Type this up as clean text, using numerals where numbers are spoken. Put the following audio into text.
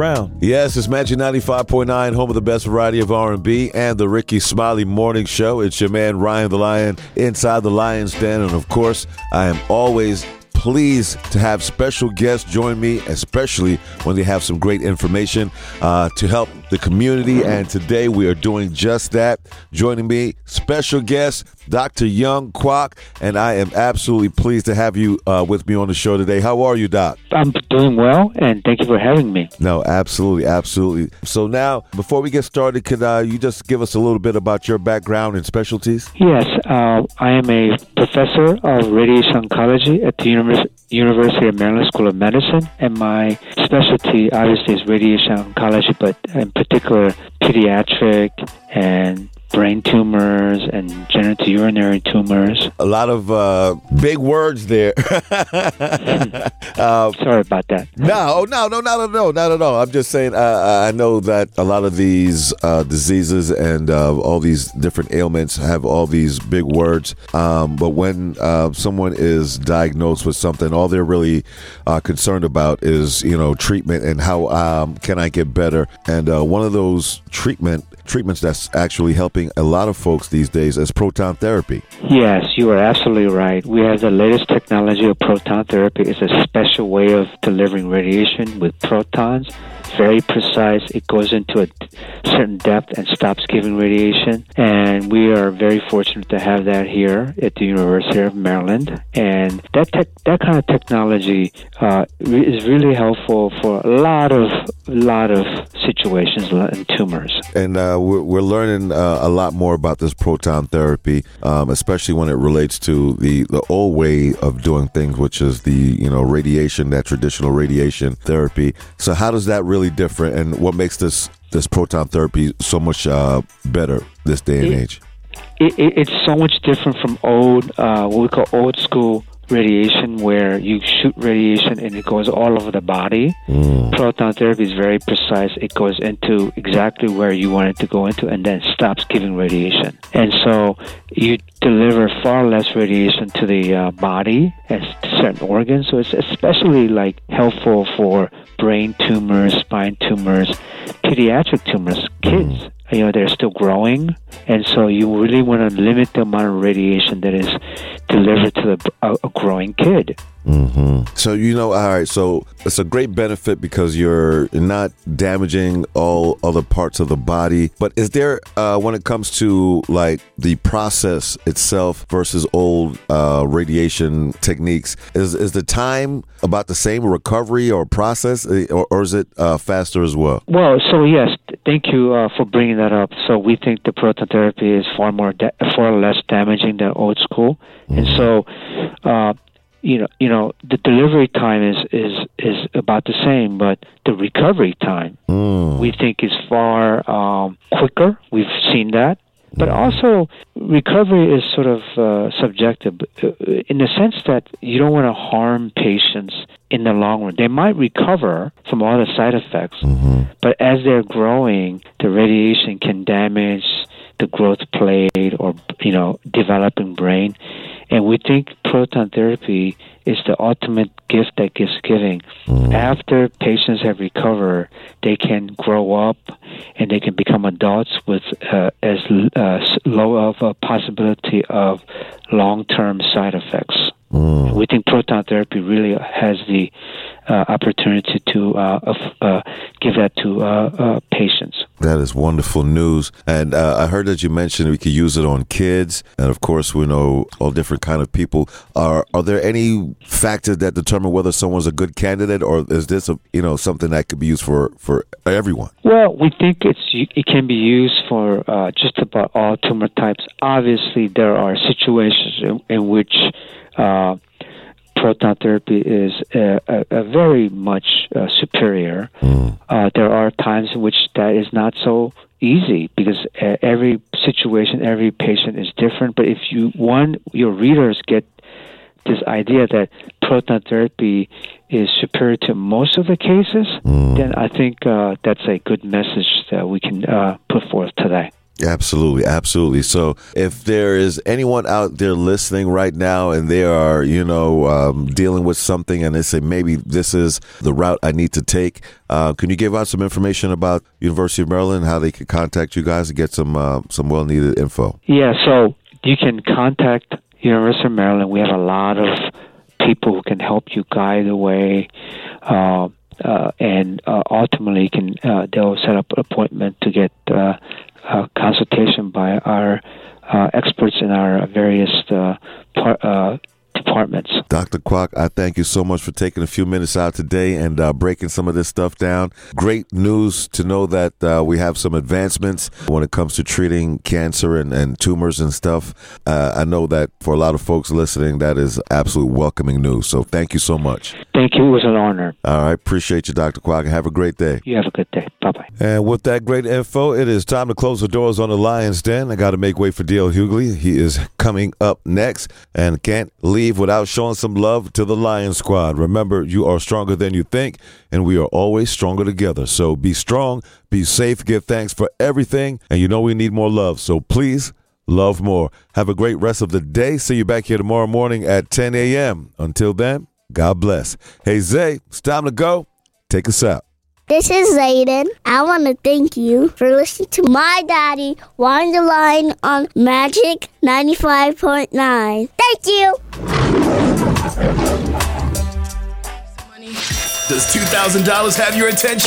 around. Yes, it's Magic 95.9, home of the best variety of R&B and the Ricky Smiley Morning Show. It's your man, Ryan the Lion, inside the Lion's Den. And, of course, I am always pleased to have special guests join me, especially when they have some great information to help the community. And today we are doing just that. Joining me, special guest, Dr. Young Kwok, and I am absolutely pleased to have you with me on the show today. How are you, Doc? I'm doing well, and thank you for having me. No, absolutely, absolutely. So now, before we get started, could you just give us a little bit about your background and specialties? Yes, I am a professor of radiation oncology at the University of Maryland School of Medicine, and my specialty obviously is radiation oncology, but in particular pediatric and brain tumors and genitourinary tumors. A lot of big words there. Sorry about that. No, not at all. I'm just saying, I know that a lot of these diseases and all these different ailments have all these big words. But when someone is diagnosed with something, all they're really concerned about is, treatment and how can I get better. And one of those treatments that's actually helping a lot of folks these days is proton therapy. Yes, you are absolutely right. We have the latest technology of proton therapy. It's a special way of delivering radiation with protons. Very precise. It goes into a certain depth and stops giving radiation. And we are very fortunate to have that here at the University of Maryland. And that kind of technology is really helpful for a lot of situations and tumors. And we're learning a lot more about this proton therapy, especially when it relates to the old way of doing things, which is the radiation, that traditional radiation therapy. So how does that really different, and what makes this proton therapy so much better this day and age? It's so much different from what we call old school radiation, where you shoot radiation and it goes all over the body. Proton therapy is very precise. It goes into exactly where you want it to go into and then stops giving radiation. And so you deliver far less radiation to the body and to certain organs. So it's especially helpful for brain tumors, spine tumors, pediatric tumors, kids. They're still growing, and so you really want to limit the amount of radiation that is delivered to a growing kid. Mm-hmm. So, all right, so it's a great benefit because you're not damaging all other parts of the body. But is there, when it comes to the process itself versus old radiation techniques, is the time about the same recovery or process, or is it faster as well? Well, so yes, thank you for bringing that up. So we think the proton therapy is far less damaging than old school. And so, the delivery time is about the same, but the recovery time we think is far quicker. We've seen that. But also, recovery is sort of subjective in the sense that you don't want to harm patients in the long run. They might recover from all the side effects, but as they're growing, the radiation can damage the growth plate or, developing brain. And we think proton therapy is the ultimate gift that gives giving. After patients have recovered, they can grow up and they can become adults with as low of a possibility of long-term side effects. We think proton therapy really has the opportunity to give that to patients. That is wonderful news. And I heard that you mentioned we could use it on kids. And of course, we know all different kind of people. Are there any factors that determine whether someone's a good candidate, or is this something that could be used for everyone? Well, we think it can be used for just about all tumor types. Obviously, there are situations in which proton therapy is a very much superior. There are times in which that is not so easy because every situation, every patient is different. But if your readers get this idea that proton therapy is superior to most of the cases, then I think that's a good message that we can put forth today. Absolutely, absolutely. So if there is anyone out there listening right now and they are, dealing with something and they say maybe this is the route I need to take, can you give out some information about University of Maryland, how they can contact you guys and get some well-needed info? Yeah, so you can contact University of Maryland. We have a lot of people who can help you guide the way, and ultimately they'll set up an appointment to get consultation by our experts in our various departments. Dr. Kwok, I thank you so much for taking a few minutes out today and breaking some of this stuff down. Great news to know that we have some advancements when it comes to treating cancer and tumors and stuff. I know that for a lot of folks listening, that is absolute welcoming news. So thank you so much. Thank you. It was an honor. All right. Appreciate you, Dr. Kwok. Have a great day. You have a good day. Bye-bye. And with that great info, it is time to close the doors on the Lion's Den. I got to make way for D.L. Hughley. He is coming up next and can't leave without showing some love to the Lion Squad. Remember, you are stronger than you think, and we are always stronger together. So be strong, be safe, give thanks for everything, and we need more love. So please, love more. Have a great rest of the day. See you back here tomorrow morning at 10 a.m. Until then, God bless. Hey, Zay, it's time to go. Take us out. This is Zayden. I want to thank you for listening to my daddy, Wind the Line on Magic 95.9. Thank you. Does $2,000 have your attention?